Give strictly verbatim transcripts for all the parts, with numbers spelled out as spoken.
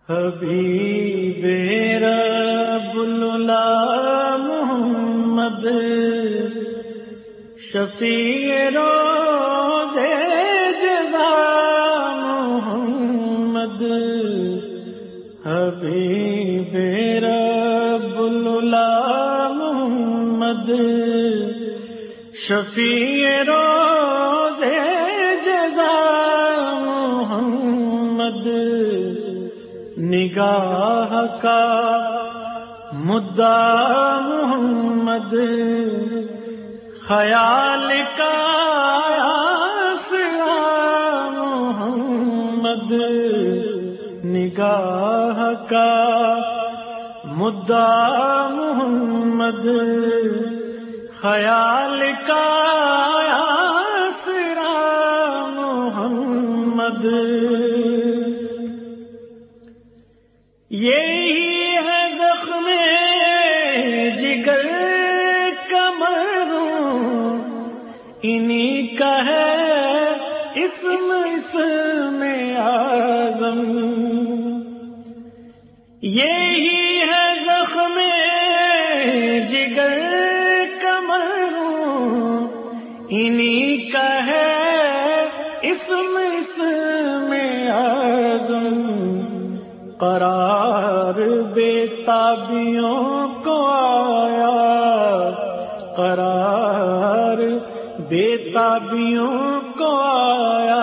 حبیب رب العلا محمد شفیع روز جزا محمد حبیب رب العلا محمد شفیع روز جزا محمد نگاہ کا مدعا محمد خیال کا آسرا محمد نگاہ کا مدعا محمد خیال کا آسرا محمد یہی ہے زخم جگر کا مرہم انہی کا ہے اسم اسم اعظم یہی ہے زخم جگر کا مرہم انہی کا ہے اسم اسم اعظم قرار بے تابیوں کو آیا قرار بے تابیوں کو آیا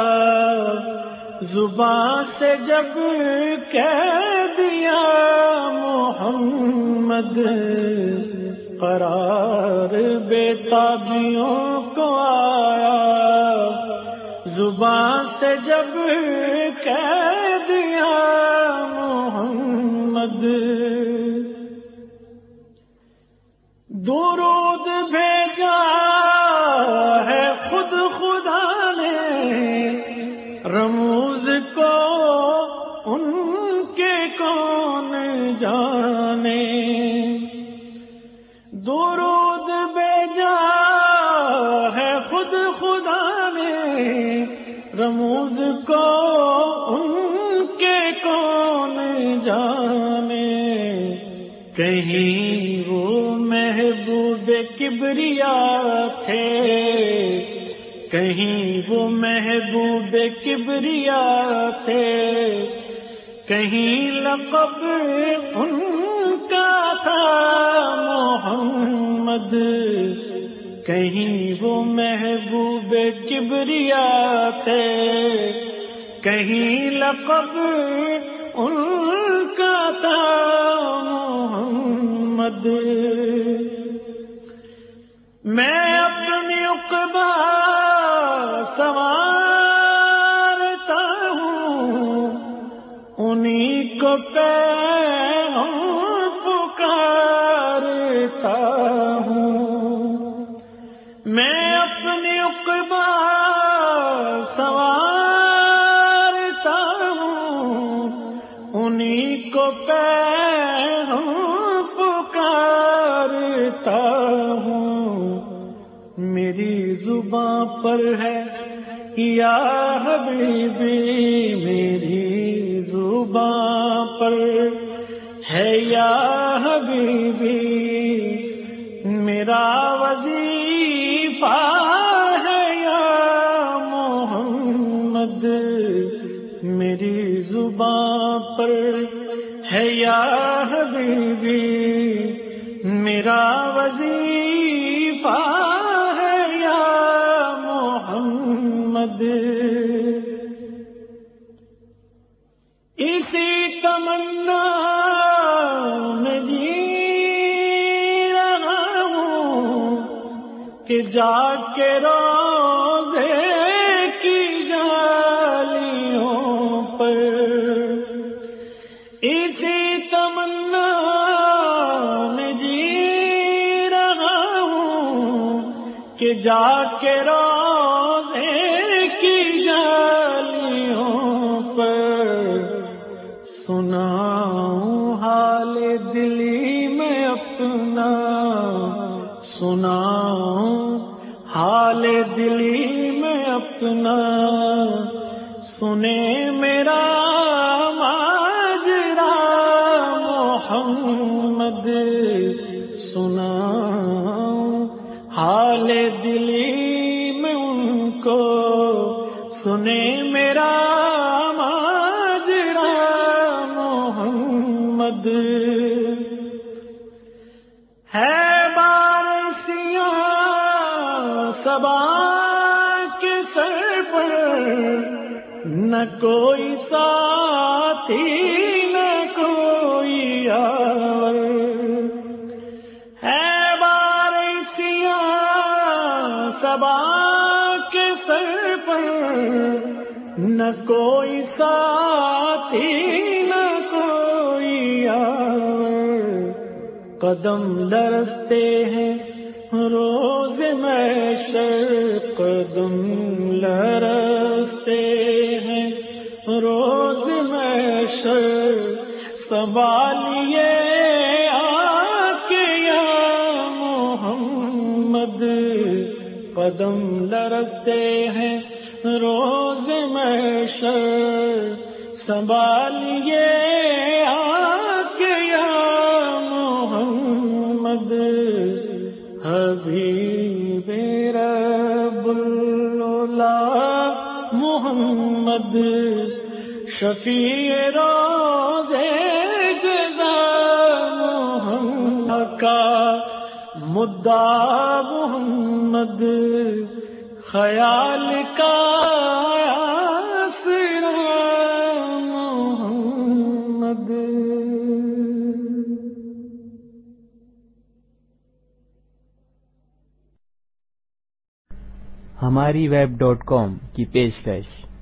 زبان سے جب کہہ دیا محمد قرار بے تابیوں کو آیا زبان سے جب کہہ دیا محمد درود بھیجا ہے خود خدا نے رموز کو ان کے کون جانے درود بھیجا ہے خود خدا نے رموز کو ان کے کون جانے کہیں وہ محبوب کبریا تھے کہیں وہ محبوب کبریا تھے کہیں لقب ان کا تھا محمد کہیں وہ محبوب کبریا تھے کہیں لقب ان کا تھا محمد میں اپنی عقبہ سوارتا ہوں انہی کو پیغام پکارتا ہوں میں اپنی عقبہ سوارتا ہوں انہی کو پیغام پکارتا ہوں میری زباں پر ہے یا حبیبی میری زباں پر ہے یا حبیبی میرا وظیفہ ہے یا محمد میری زباں پر ہے یا حبیبی میرا وظیفہ ہے یا محمد اسی تمنا میں جی رہا ہوں کہ جا کے روزے کی جالیوں پر اسی تمنا میں جی رہا ہوں کہ جا کے روزے کی جالیوں پر سناؤں حال دلی میں اپنا سناؤں حال دلی میں اپنا سنے میرا ماجرا سنے میرا ماجرا محمد ہے بارسیاں صبا کے سر پر، نہ کوئی ساتھی نہ کوئی یار، ہے بارسیاں صبا کے سر پر، نہ کوئی ساتھی نہ کوئی یار، قدم لرزتے ہیں روز محشر، قدم لرزتے ہیں روز محشر، سنبھالیے آ کے یا محمد، قدم لرزتے ہیں روز محشر، سنبھالیے آ کے یا محمد، حبیب رب العلا محمد، شفیع روزے جزا محمد کا مدعا محمد، خیال کا آسرا محمد۔ ہماری ویب ڈاٹ کام کی پیشکش